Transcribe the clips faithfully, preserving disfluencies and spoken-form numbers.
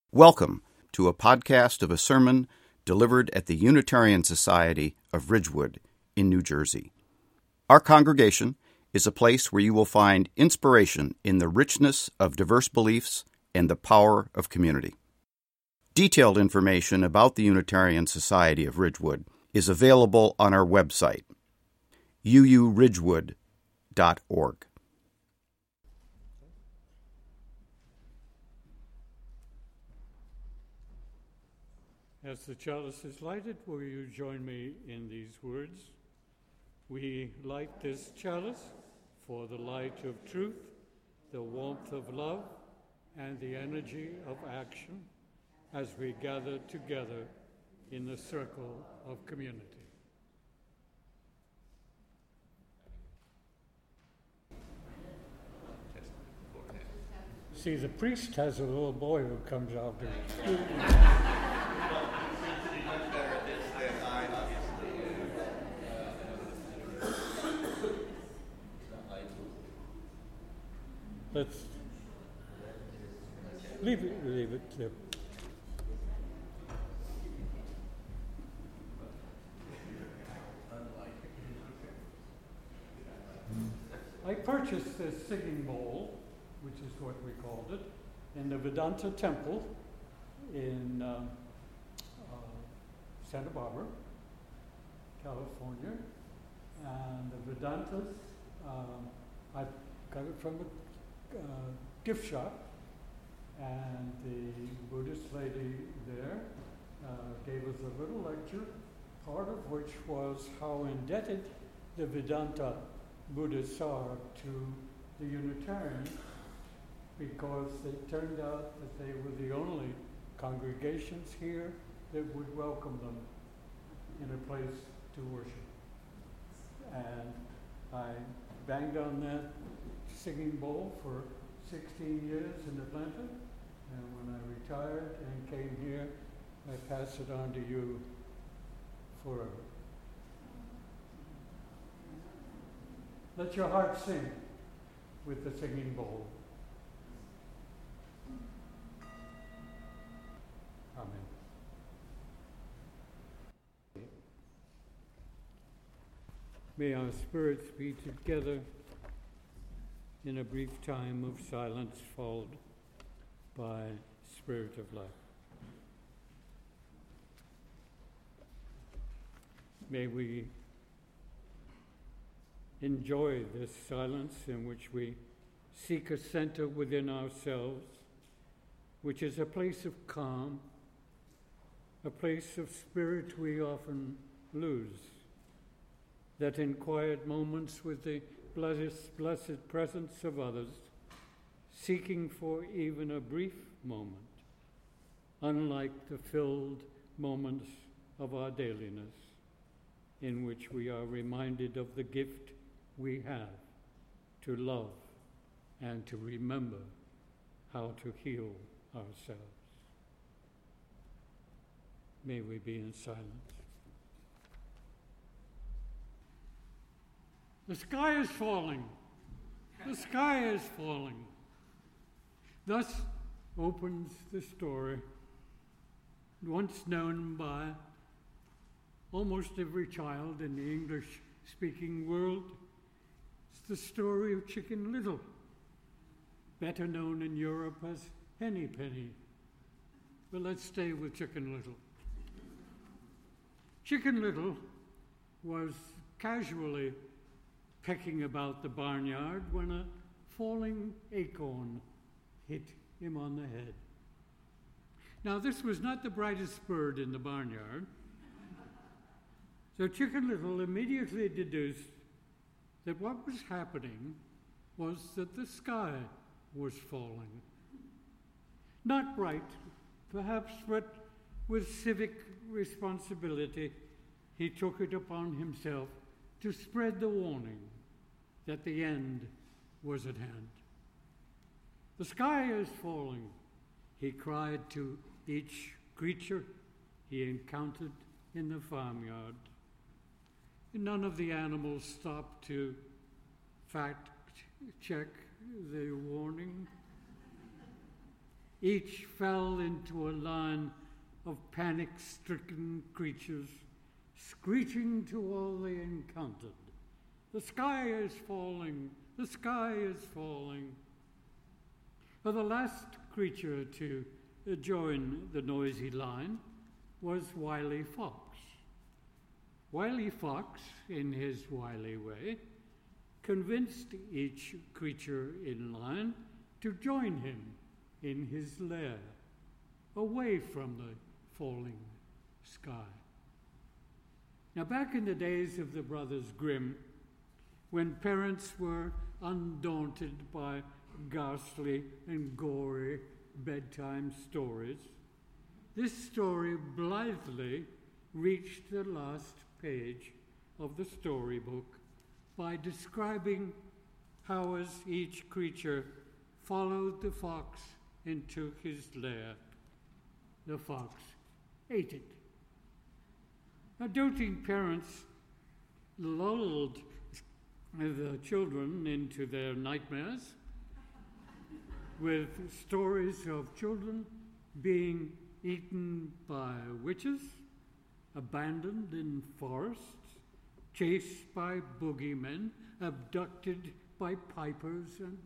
Welcome to a podcast of a sermon delivered at the Unitarian Society of Ridgewood in New Jersey. Our congregation is a place where you will find inspiration in the richness of diverse beliefs and the power of community. Detailed information about the Unitarian Society of Ridgewood is available on our website, u u ridgewood dot org. As the chalice is lighted, will you join me in these words? We light this chalice for the light of truth, the warmth of love, and the energy of action as we gather together in the circle of community. See, the priest has a little boy who comes out there. Let's leave it, leave it there. I purchased this singing bowl, which is what we called it, in the Vedanta Temple in uh, uh, Santa Barbara, California. And the Vedantas, um, I got it from a Uh, gift shop, and the Buddhist lady there uh, gave us a little lecture, part of which was how indebted the Vedanta Buddhists are to the Unitarians, because it turned out that they were the only congregations here that would welcome them in a place to worship. And I banged on that singing bowl for sixteen years in Atlanta, and when I retired and came here, I pass it on to you forever. Let your heart sing with the singing bowl. Amen. May our spirits be together in a brief time of silence, followed by Spirit of Life. May we enjoy this silence in which we seek a center within ourselves, which is a place of calm, a place of spirit we often lose, that in quiet moments with the Blessed, blessed presence of others, seeking for even a brief moment, unlike the filled moments of our dailiness, in which we are reminded of the gift we have to love and to remember how to heal ourselves. May we be in silence. The sky is falling. The sky is falling. Thus opens the story, once known by almost every child in the English-speaking world. It's the story of Chicken Little, better known in Europe as Henny Penny. But let's stay with Chicken Little. Chicken Little was casually pecking about the barnyard when a falling acorn hit him on the head. Now, this was not the brightest bird in the barnyard, so Chicken Little immediately deduced that what was happening was that the sky was falling. Not bright, perhaps, but with civic responsibility, he took it upon himself to spread the warning that the end was at hand. The sky is falling, he cried to each creature he encountered in the farmyard. None of the animals stopped to fact check the warning. each fell into a line of panic-stricken creatures, screeching to all they encountered, "The sky is falling! The sky is falling!" But the last creature to join the noisy line was Wily Fox. Wily Fox, in his wily way, convinced each creature in line to join him in his lair, away from the falling sky. Now, back in the days of the Brothers Grimm, when parents were undaunted by ghastly and gory bedtime stories, this story blithely reached the last page of the storybook by describing how, as each creature followed the fox into his lair, the fox ate it. Now, doting parents lulled the children into their nightmares with stories of children being eaten by witches, abandoned in forests, chased by boogeymen, abducted by pipers and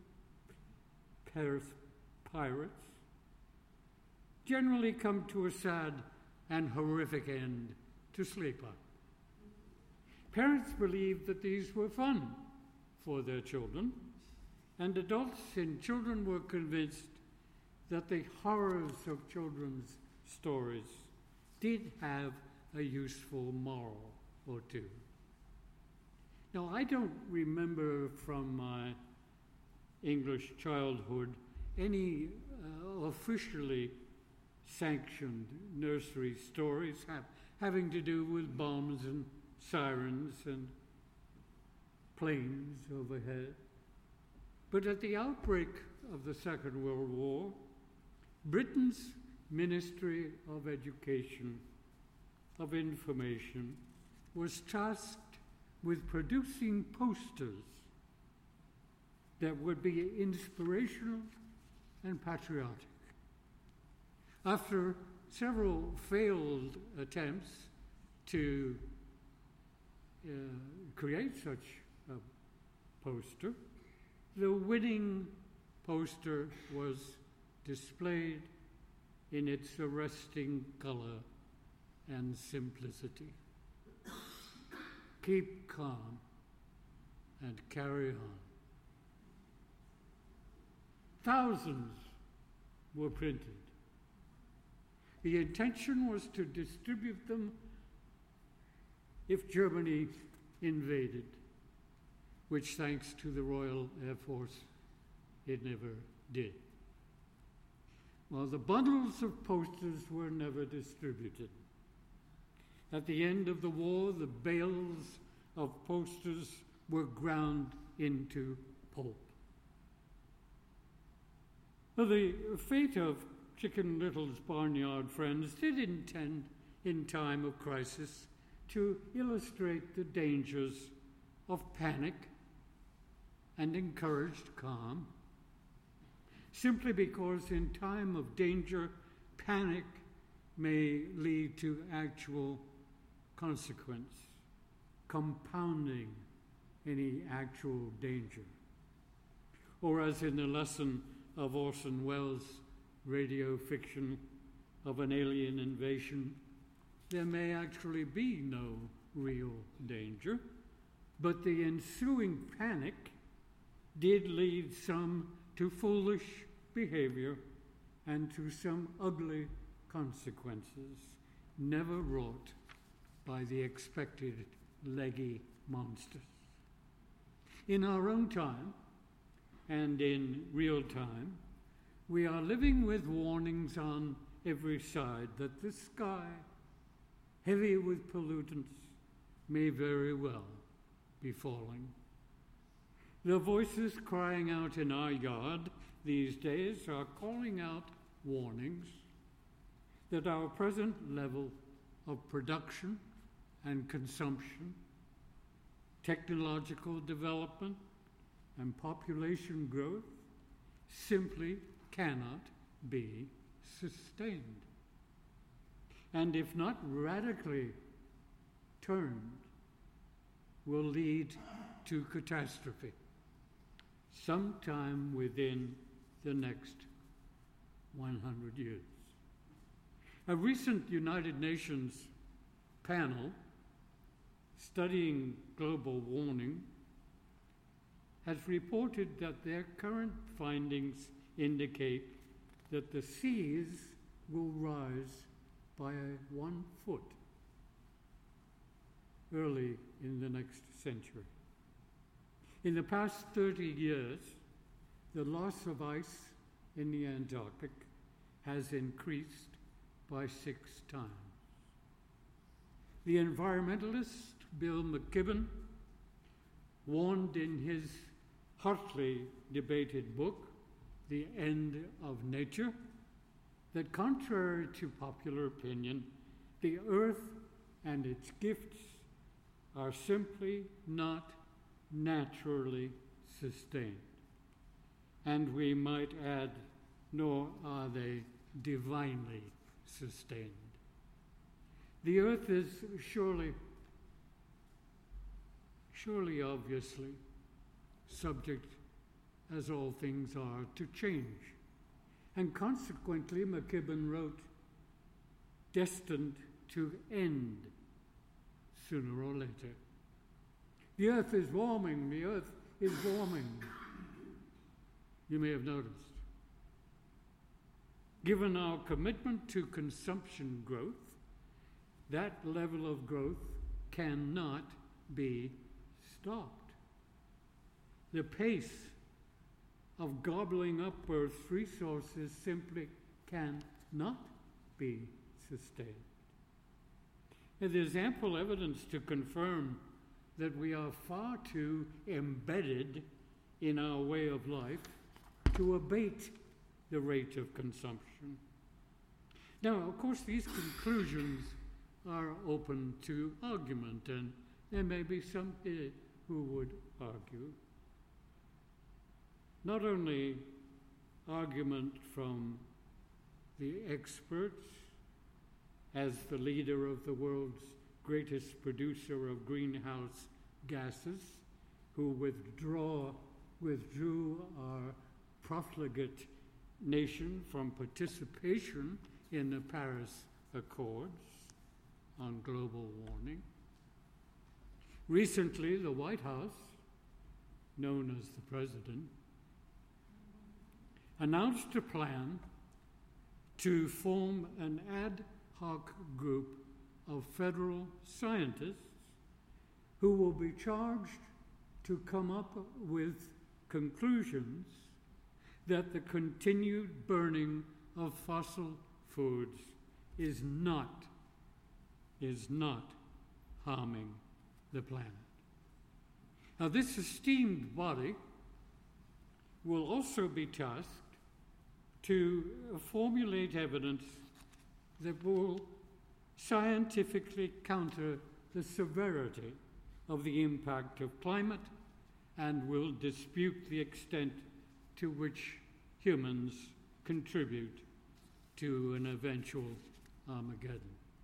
pirates, generally come to a sad and horrific end to sleep on. Parents believed that these were fun for their children, and adults and children were convinced that the horrors of children's stories did have a useful moral or two. Now, I don't remember from my English childhood any uh, officially sanctioned nursery stories have, having to do with bombs and sirens and planes overhead. But at the outbreak of the Second World War, Britain's Ministry of Education, of Information, was tasked with producing posters that would be inspirational and patriotic. After several failed attempts to uh, create such a poster, the winning poster was displayed in its arresting color and simplicity. Keep calm and carry on. Thousands were printed. The intention was to distribute them if Germany invaded, which, thanks to the Royal Air Force, it never did. Well, the bundles of posters were never distributed. At the end of the war, the bales of posters were ground into pulp. Well, the fate of Chicken Little's barnyard friends did intend, in time of crisis, to illustrate the dangers of panic and encouraged calm, simply because in time of danger, panic may lead to actual consequence, compounding any actual danger. Or as in the lesson of Orson Welles' radio fiction of an alien invasion, there may actually be no real danger, but the ensuing panic did lead some to foolish behavior and to some ugly consequences never wrought by the expected leggy monsters. In our own time, and in real time, we are living with warnings on every side that the sky, heavy with pollutants, may very well be falling. The voices crying out in our yard these days are calling out warnings that our present level of production and consumption, technological development, and population growth simply cannot be sustained. And if not radically turned, will lead to catastrophe sometime within the next one hundred years. A recent United Nations panel studying global warming has reported that their current findings indicate that the seas will rise by one foot early in the next century. In the past thirty years, the loss of ice in the Antarctic has increased by six times. The environmentalist Bill McKibben warned in his hotly debated book, The End of Nature, that contrary to popular opinion, the earth and its gifts are simply not naturally sustained. And we might add, nor are they divinely sustained. The earth is surely, surely obviously subject, as all things are, to change. And consequently, McKibben wrote, destined to end sooner or later. The earth is warming, the earth is warming. You may have noticed. Given our commitment to consumption growth, that level of growth cannot be stopped. The pace of gobbling up Earth's resources simply cannot be sustained. And there's ample evidence to confirm that we are far too embedded in our way of life to abate the rate of consumption. Now, of course, these conclusions are open to argument, and there may be some here who would argue. Not only argument from the experts as the leader of the world's greatest producer of greenhouse gases, who withdraw, withdrew our profligate nation from participation in the Paris Accords on global warming. Recently, the White House, known as the President, announced a plan to form an ad hoc group of federal scientists who will be charged to come up with conclusions that the continued burning of fossil foods is not, is not harming the planet. Now, this esteemed body will also be tasked to formulate evidence that will scientifically counter the severity of the impact of climate and will dispute the extent to which humans contribute to an eventual Armageddon.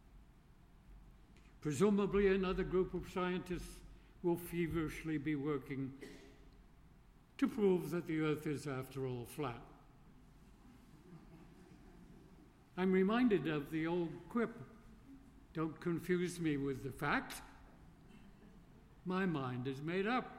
Presumably, another group of scientists will feverishly be working to prove that the Earth is, after all, flat. I'm reminded of the old quip, "Don't confuse me with the fact. My mind is made up."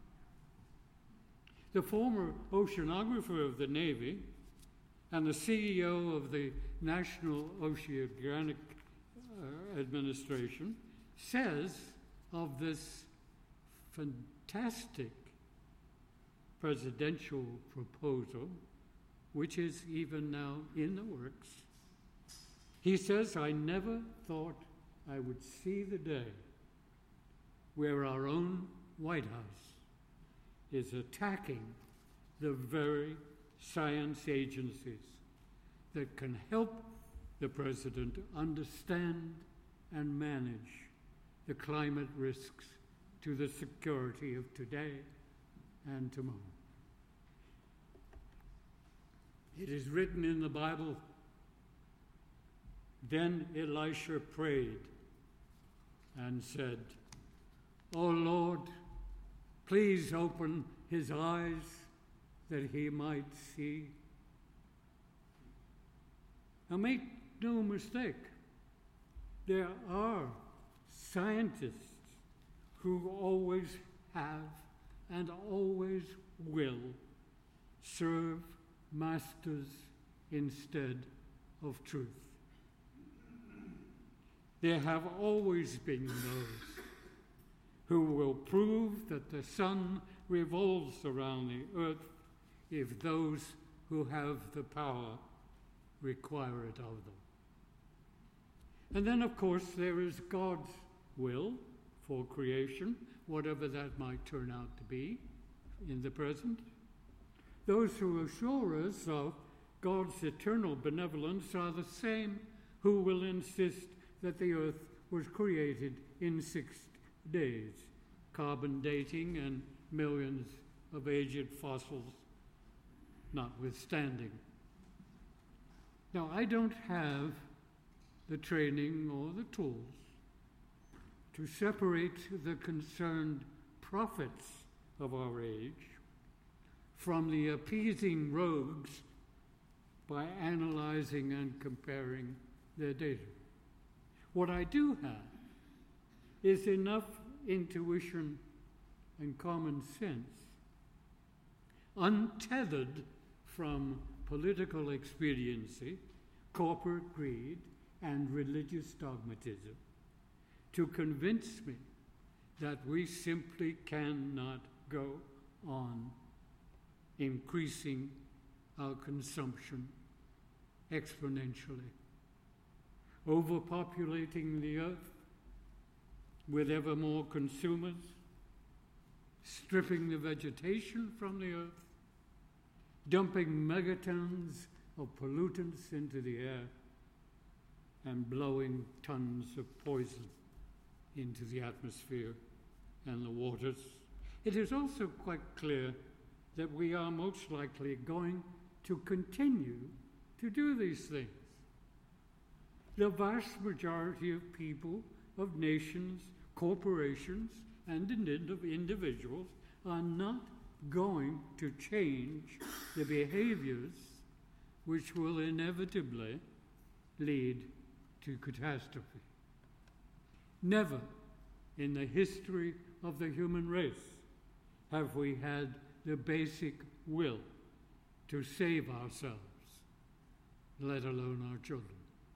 The former oceanographer of the Navy and the C E O of the National Oceanic uh, Administration says of this fantastic presidential proposal, which is even now in the works, he says, "I never thought I would see the day where our own White House is attacking the very science agencies that can help the president understand and manage the climate risks to the security of today and tomorrow." It is written in the Bible, then Elisha prayed and said, "O Lord, please open his eyes that he might see." Now make no mistake, there are scientists who always have and always will serve masters instead of truth. There have always been those who will prove that the sun revolves around the earth if those who have the power require it of them. And then, of course, there is God's will for creation, whatever that might turn out to be in the present. Those who assure us of God's eternal benevolence are the same who will insist that the earth was created in six days, carbon dating and millions of aged fossils notwithstanding. Now, I don't have the training or the tools to separate the concerned prophets of our age from the appeasing rogues by analyzing and comparing their data. What I do have is enough intuition and common sense, untethered from political expediency, corporate greed, and religious dogmatism, to convince me that we simply cannot go on increasing our consumption exponentially, overpopulating the earth with ever more consumers, stripping the vegetation from the earth, dumping megatons of pollutants into the air, and blowing tons of poison into the atmosphere and the waters. It is also quite clear that we are most likely going to continue to do these things. The vast majority of people, of nations, corporations, and individuals are not going to change the behaviors which will inevitably lead to catastrophe. Never in the history of the human race have we had the basic will to save ourselves, let alone our children.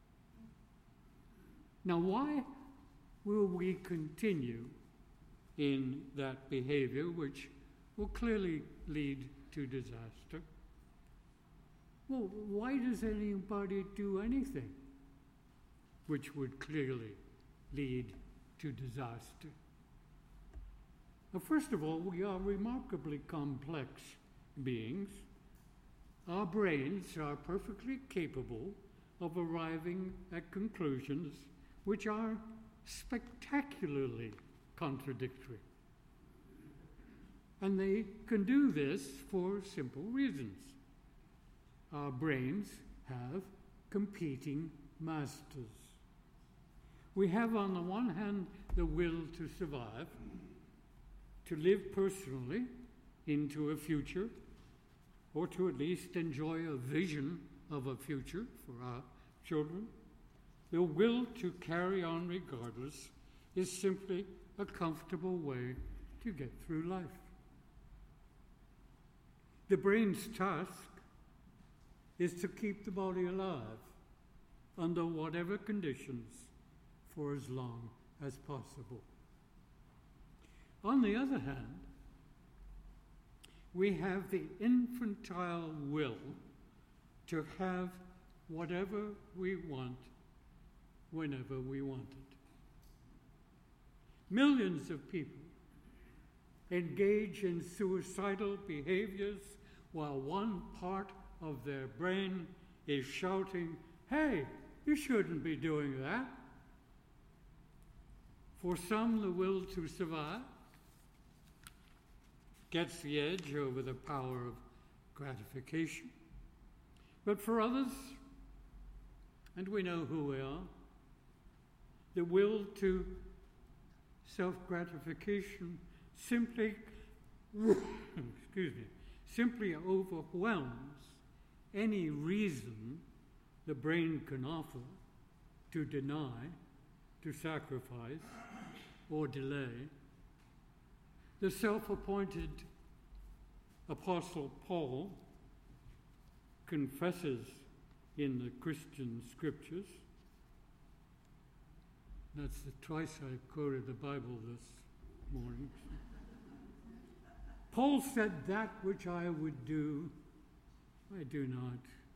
Now, why will we continue in that behavior which will clearly lead to disaster? Well, why does anybody do anything which would clearly lead to disaster? Now, first of all, we are remarkably complex beings. Our brains are perfectly capable of arriving at conclusions which are spectacularly contradictory. And they can do this for simple reasons. Our brains have competing masters. We have, on the one hand, the will to survive, to live personally into a future, or to at least enjoy a vision of a future for our children. The will to carry on regardless is simply a comfortable way to get through life. The brain's task is to keep the body alive under whatever conditions for as long as possible. On the other hand, we have the infantile will to have whatever we want whenever we want it. Millions of people engage in suicidal behaviors while one part of their brain is shouting, "Hey, you shouldn't be doing that." For some, the will to survive gets the edge over the power of gratification. But for others, and we know who we are, the will to self-gratification simply, excuse me, simply overwhelms any reason the brain can offer to deny, to sacrifice, or delay. The self-appointed Apostle Paul confesses in the Christian scriptures, that's the twice I quoted the Bible this morning. Paul said, that which I would do, I do not.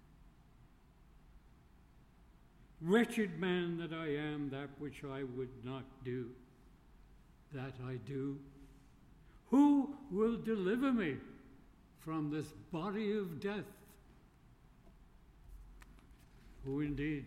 Wretched man that I am, that which I would not do, that I do. Who will deliver me from this body of death? Who indeed?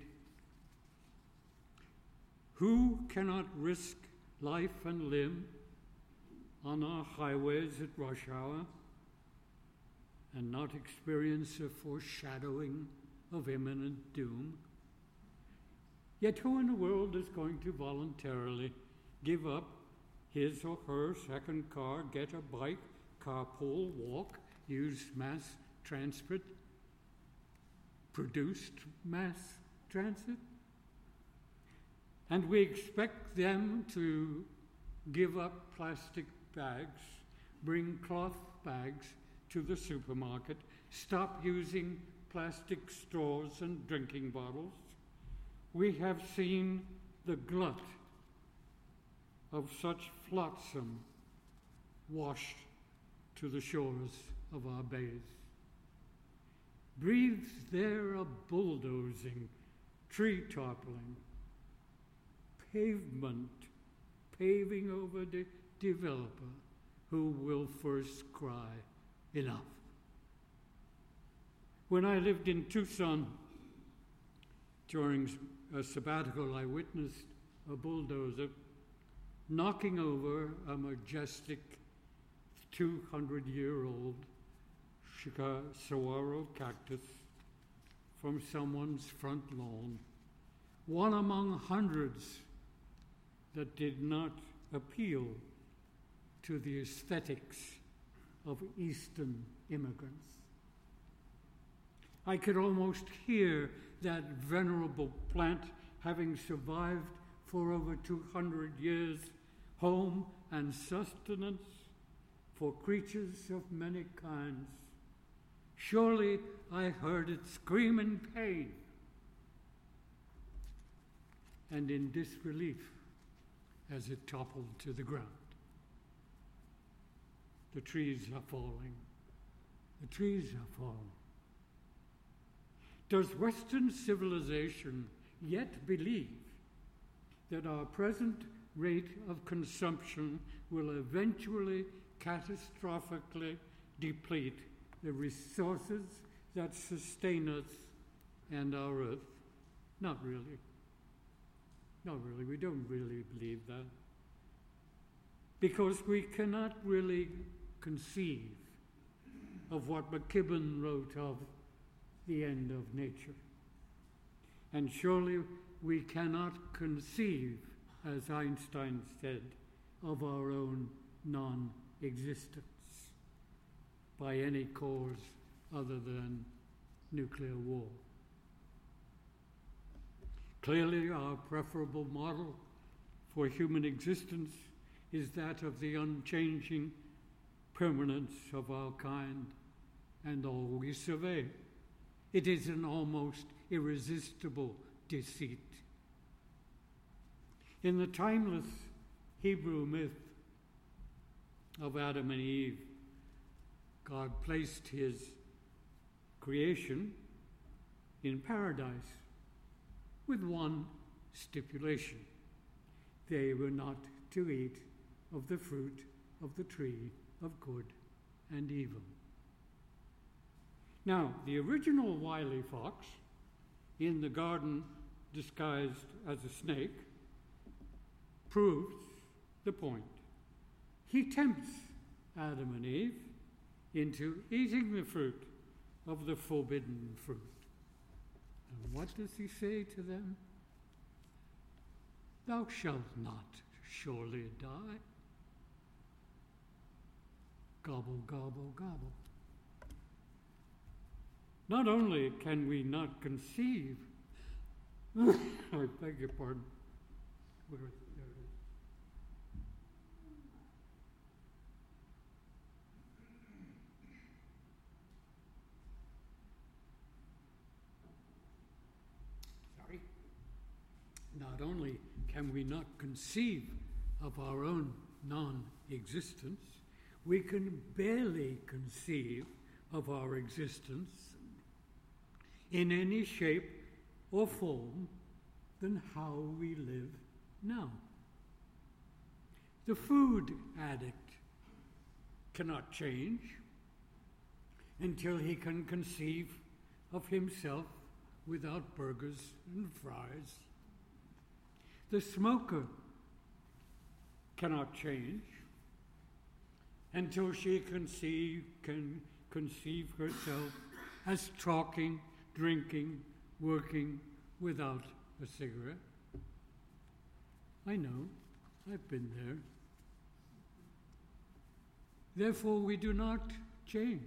Who cannot risk life and limb on our highways at rush hour and not experience a foreshadowing of imminent doom? Yet who in the world is going to voluntarily give up his or her second car, get a bike, carpool, walk, use mass transport, produced mass transit? And we expect them to give up plastic bags, bring cloth bags to the supermarket, stop using plastic straws and drinking bottles. We have seen the glut of such flotsam washed to the shores of our bays. Breathes there a bulldozing, tree toppling, pavement paving over the developer who will first cry, enough. When I lived in Tucson during a sabbatical, I witnessed a bulldozer knocking over a majestic two hundred year old saguaro cactus from someone's front lawn, one among hundreds that did not appeal to the aesthetics of Eastern immigrants. I could almost hear that venerable plant, having survived for over two hundred years, home and sustenance for creatures of many kinds. Surely I heard it scream in pain and in disbelief as it toppled to the ground. The trees are falling. The trees are falling. Does Western civilization yet believe that our present rate of consumption will eventually catastrophically deplete the resources that sustain us and our earth? Not really. Not really. We don't really believe that. Because we cannot really conceive of what McKibben wrote of the end of nature. And surely we cannot conceive, as Einstein said, of our own non-existence by any cause other than nuclear war. Clearly, our preferable model for human existence is that of the unchanging permanence of our kind and all we survey. It is an almost irresistible deceit. In the timeless Hebrew myth of Adam and Eve, God placed his creation in paradise with one stipulation. They were not to eat of the fruit of the tree of good and evil. Now, the original wily fox in the garden disguised as a snake proves the point. He tempts Adam and Eve into eating the fruit of the forbidden fruit. And what does he say to them? Thou shalt not surely die. Gobble, gobble, gobble. Not only can we not conceive, I beg your pardon. Where, there it is. Sorry. Not only can we not conceive of our own non-existence, we can barely conceive of our existence in any shape or form than how we live now. The food addict cannot change until he can conceive of himself without burgers and fries. The smoker cannot change until she conceive, can conceive herself as talking, drinking, working without a cigarette. I know, I've been there. Therefore, we do not change.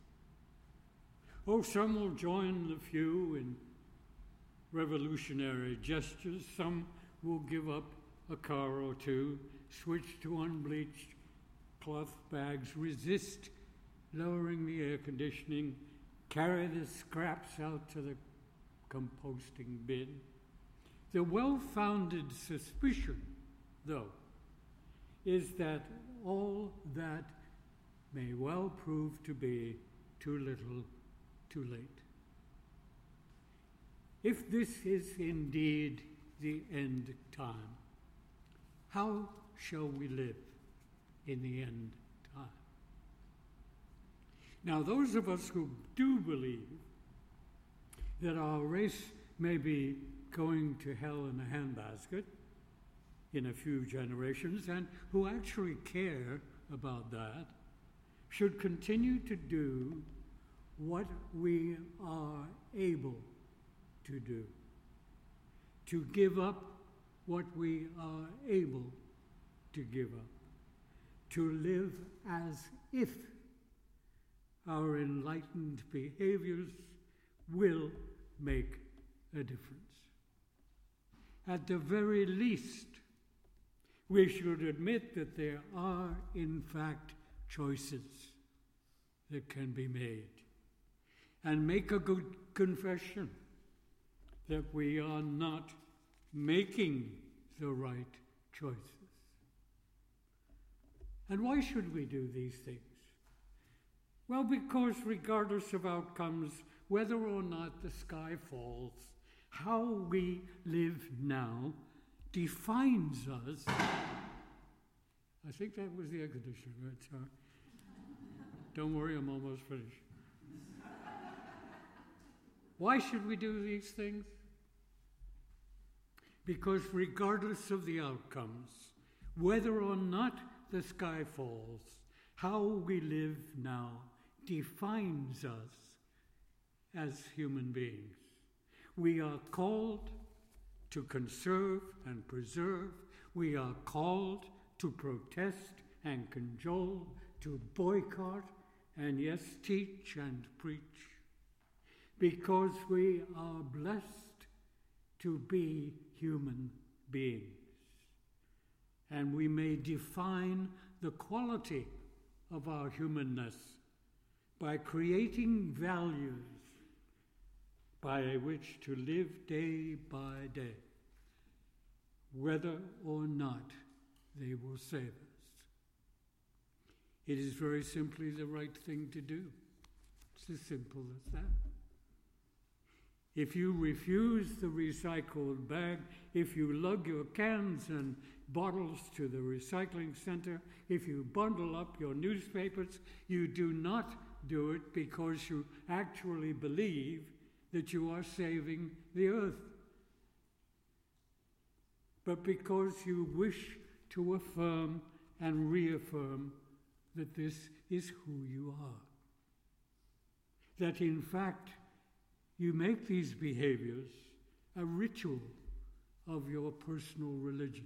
Oh, some will join the few in revolutionary gestures. Some will give up a car or two, switch to unbleached cloth bags, resist lowering the air conditioning, carry the scraps out to the composting bin. The well-founded suspicion, though, is that all that may well prove to be too little, too late. If this is indeed the end time, how shall we live in the end time? Now, those of us who do believe that our race may be going to hell in a handbasket in a few generations, and who actually care about that, should continue to do what we are able to do, to give up what we are able to give up, to live as if our enlightened behaviors will make a difference. At the very least, we should admit that there are, in fact, choices that can be made, and make a good confession that we are not making the right choices. And why should we do these things? Well, because regardless of outcomes, whether or not the sky falls, how we live now defines us. I think that was the air conditioner, right? Sorry. Don't worry, I'm almost finished. Why should we do these things? Because regardless of the outcomes, whether or not the sky falls, how we live now defines us as human beings. We are called to conserve and preserve. We are called to protest and cajole, to boycott, and yes, teach and preach, because we are blessed to be human beings. And we may define the quality of our humanness by creating values by which to live day by day, whether or not they will save us. It is very simply the right thing to do. It's as simple as that. If you refuse the recycled bag, if you lug your cans and bottles to the recycling center, if you bundle up your newspapers, you do not do it because you actually believe that you are saving the earth, but because you wish to affirm and reaffirm that this is who you are. That in fact, you make these behaviors a ritual of your personal religion.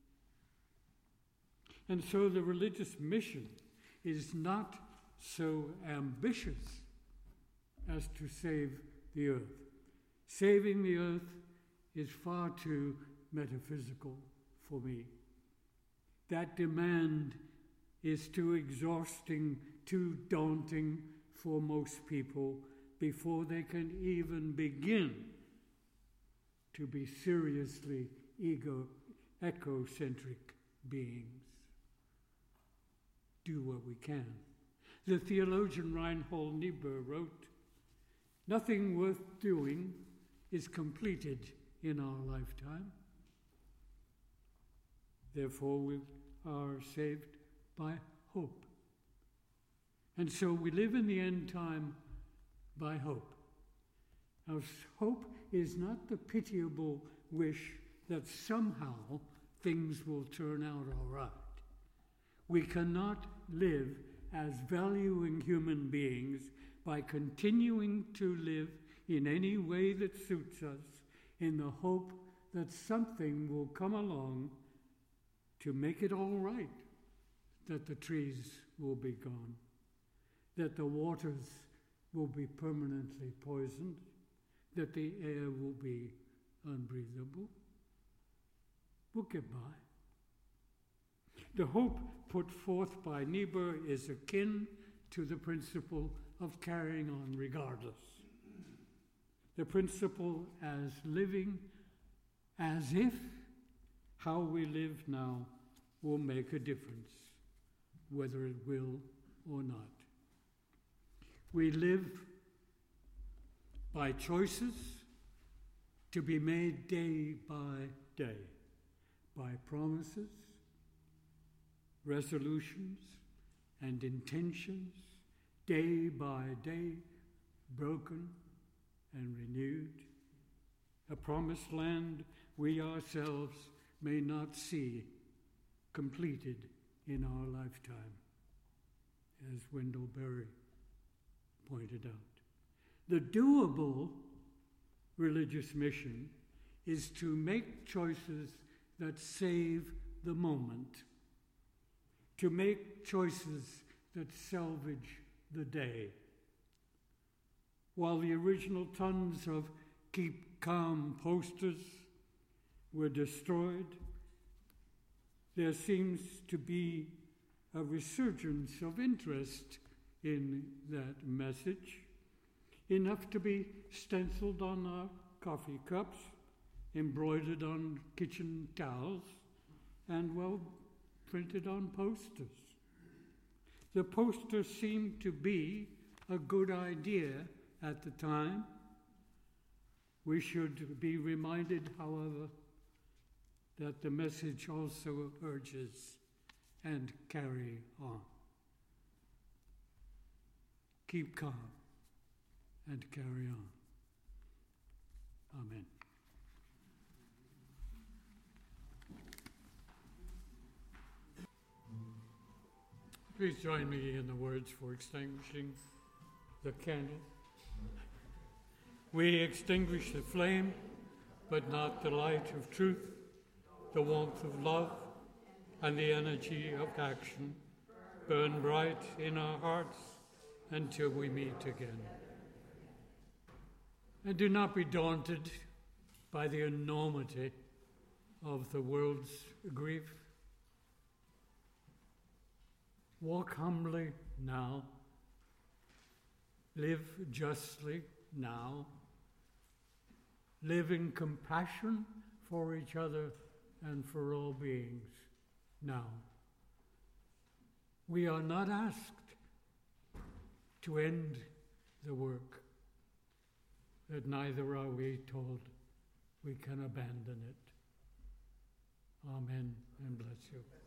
And so the religious mission is not so ambitious as to save the earth. Saving the earth is far too metaphysical for me. That demand is too exhausting, too daunting for most people before they can even begin to be seriously ego, ecocentric beings. Do what we can. The theologian Reinhold Niebuhr wrote, "Nothing worth doing is completed in our lifetime. Therefore, we are saved by hope." And so we live in the end time by hope. Now, hope is not the pitiable wish that somehow things will turn out all right. We cannot live as valuing human beings by continuing to live in any way that suits us in the hope that something will come along to make it all right, that the trees will be gone, that the waters will be permanently poisoned, that the air will be unbreathable. We'll get by. The hope put forth by Niebuhr is akin to the principle of carrying on regardless. The principle as living as if how we live now will make a difference, whether it will or not. We live by choices to be made day by day, by promises, resolutions, and intentions, day by day, broken and renewed. A promised land we ourselves may not see completed in our lifetime, as Wendell Berry pointed out. The doable religious mission is to make choices that save the moment, to make choices that salvage the day. While the original tons of Keep Calm posters were destroyed, there seems to be a resurgence of interest in that message, enough to be stenciled on our coffee cups, embroidered on kitchen towels, and, well, printed on posters. The posters seemed to be a good idea at the time. We should be reminded, however, that the message also urges and carry on. Keep calm and carry on. Amen. Please join me in the words for extinguishing the candle. We extinguish the flame, but not the light of truth, the warmth of love, and the energy of action burn bright in our hearts until we meet again. And do not be daunted by the enormity of the world's grief. Walk humbly now. Live justly now. Live in compassion for each other and for all beings now. We are not asked to end the work, that neither are we told we can abandon it. Amen, and bless you.